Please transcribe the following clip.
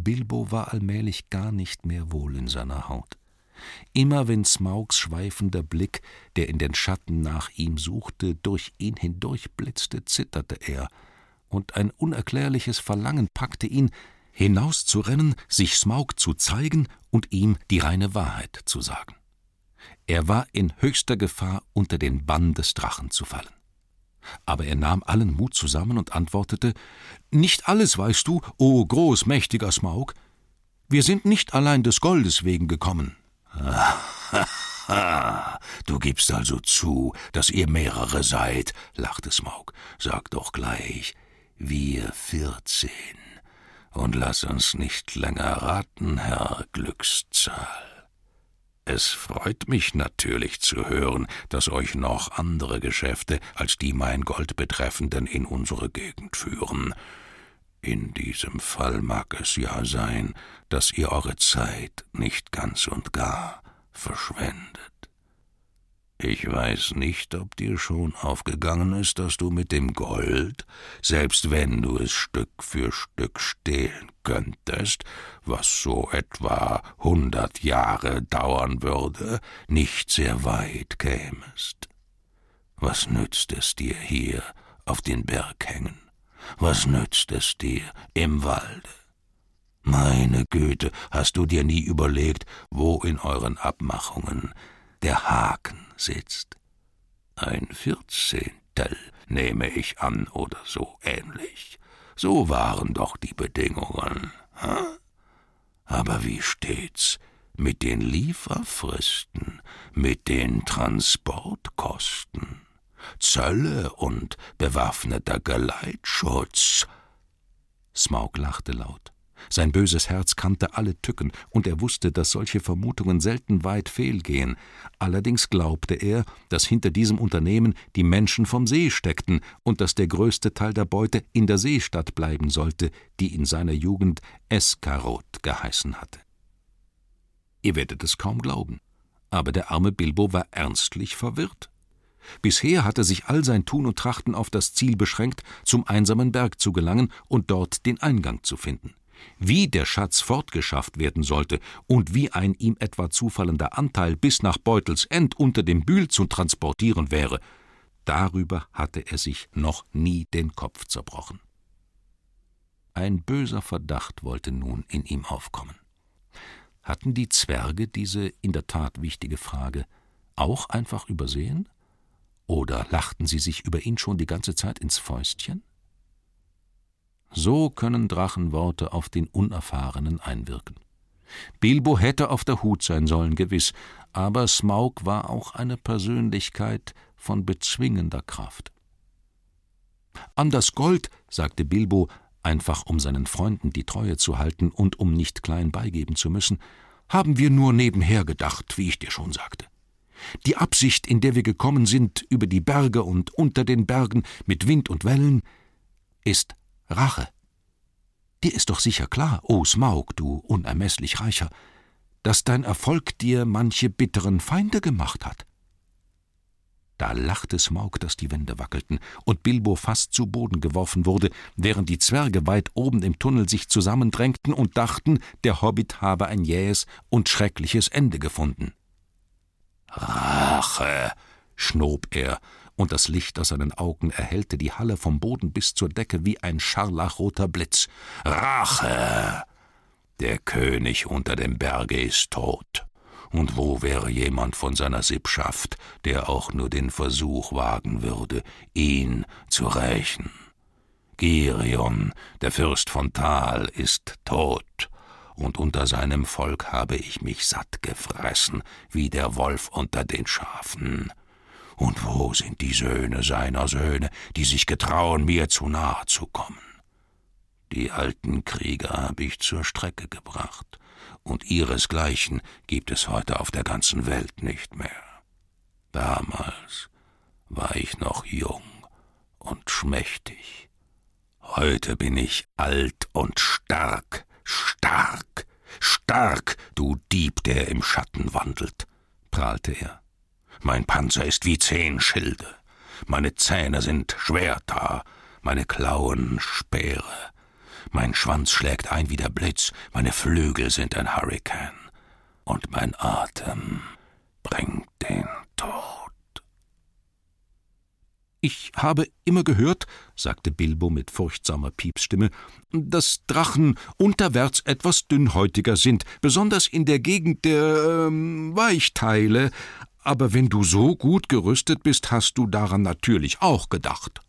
Bilbo war allmählich gar nicht mehr wohl in seiner Haut. Immer wenn Smaugs schweifender Blick, der in den Schatten nach ihm suchte, durch ihn hindurchblitzte, zitterte er, und ein unerklärliches Verlangen packte ihn, hinauszurennen, sich Smaug zu zeigen und ihm die reine Wahrheit zu sagen. Er war in höchster Gefahr, unter den Bann des Drachen zu fallen. Aber er nahm allen Mut zusammen und antwortete: »Nicht alles weißt du, o großmächtiger Smaug. Wir sind nicht allein des Goldes wegen gekommen.« »Du gibst also zu, dass ihr mehrere seid«, lachte Smaug. »Sag doch gleich, wir 14. Und lass uns nicht länger raten, Herr Glückszahl. Es freut mich natürlich zu hören, dass euch noch andere Geschäfte als die mein Gold betreffenden in unsere Gegend führen. In diesem Fall mag es ja sein, dass ihr eure Zeit nicht ganz und gar verschwendet. Ich weiß nicht, ob dir schon aufgegangen ist, dass du mit dem Gold, selbst wenn du es Stück für Stück stehlen könntest, was so etwa 100 Jahre dauern würde, nicht sehr weit kämest. Was nützt es dir hier auf den Berg hängen? Was nützt es dir im Walde? Meine Güte, hast du dir nie überlegt, wo in euren Abmachungen der Haken sitzt? Ein 14. nehme ich an, oder so ähnlich. So waren doch die Bedingungen. Hm? Aber wie steht's mit den Lieferfristen, mit den Transportkosten? Zölle und bewaffneter Geleitschutz? Smaug lachte laut. Sein böses Herz kannte alle Tücken, und er wusste, dass solche Vermutungen selten weit fehlgehen. Allerdings glaubte er, dass hinter diesem Unternehmen die Menschen vom See steckten und dass der größte Teil der Beute in der Seestadt bleiben sollte, die in seiner Jugend Eskarot geheißen hatte. Ihr werdet es kaum glauben, aber der arme Bilbo war ernstlich verwirrt. Bisher hatte sich all sein Tun und Trachten auf das Ziel beschränkt, zum einsamen Berg zu gelangen und dort den Eingang zu finden. Wie der Schatz fortgeschafft werden sollte und wie ein ihm etwa zufallender Anteil bis nach Beutelsend unter dem Bühl zu transportieren wäre, darüber hatte er sich noch nie den Kopf zerbrochen. Ein böser Verdacht wollte nun in ihm aufkommen. Hatten die Zwerge diese in der Tat wichtige Frage auch einfach übersehen? Oder lachten sie sich über ihn schon die ganze Zeit ins Fäustchen? So können Drachenworte auf den Unerfahrenen einwirken. Bilbo hätte auf der Hut sein sollen, gewiss, aber Smaug war auch eine Persönlichkeit von bezwingender Kraft. »An das Gold«, sagte Bilbo, einfach um seinen Freunden die Treue zu halten und um nicht klein beigeben zu müssen, »haben wir nur nebenher gedacht, wie ich dir schon sagte. Die Absicht, in der wir gekommen sind, über die Berge und unter den Bergen, mit Wind und Wellen, ist Rache. Dir ist doch sicher klar, o Smaug, du unermesslich Reicher, dass dein Erfolg dir manche bitteren Feinde gemacht hat.« Da lachte Smaug, dass die Wände wackelten und Bilbo fast zu Boden geworfen wurde, während die Zwerge weit oben im Tunnel sich zusammendrängten und dachten, der Hobbit habe ein jähes und schreckliches Ende gefunden. »Rache«, schnob er, und das Licht aus seinen Augen erhellte die Halle vom Boden bis zur Decke wie ein scharlachroter Blitz. »Rache! Der König unter dem Berge ist tot. Und wo wäre jemand von seiner Sippschaft, der auch nur den Versuch wagen würde, ihn zu rächen? Girion, der Fürst von Tal, ist tot, und unter seinem Volk habe ich mich satt gefressen, wie der Wolf unter den Schafen. Und wo sind die Söhne seiner Söhne, die sich getrauen, mir zu nahe zu kommen? Die alten Krieger habe ich zur Strecke gebracht, und ihresgleichen gibt es heute auf der ganzen Welt nicht mehr. Damals war ich noch jung und schmächtig. Heute bin ich alt und stark, stark, stark, du Dieb, der im Schatten wandelt«, prahlte er. »Mein Panzer ist wie 10 Schilde, meine Zähne sind Schwerter, meine Klauen Speere, Mein Schwanz schlägt ein wie der Blitz, meine Flügel sind ein Hurrikan, und mein Atem bringt den Tod. »Ich habe immer gehört«, sagte Bilbo mit furchtsamer Piepsstimme, »dass Drachen unterwärts etwas dünnhäutiger sind, besonders in der Gegend der Weichteile. Aber wenn du so gut gerüstet bist, hast du daran natürlich auch gedacht.«